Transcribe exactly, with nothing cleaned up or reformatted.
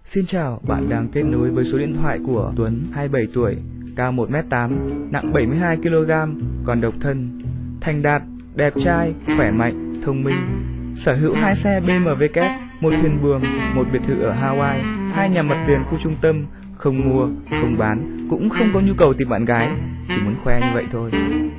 Xin chào, bạn đang kết nối với số điện thoại của Tuấn, hai mươi bảy tuổi, cao một mét tám, nặng bảy mươi hai ki lô gam, còn độc thân, thành đạt, đẹp trai, khỏe mạnh, thông minh, sở hữu hai xe bê em vê kép, một thuyền buồm, một biệt thự ở Hawaii, hai nhà mặt tiền khu trung tâm, không mua, không bán, cũng không có nhu cầu tìm bạn gái, chỉ muốn khoe như vậy thôi.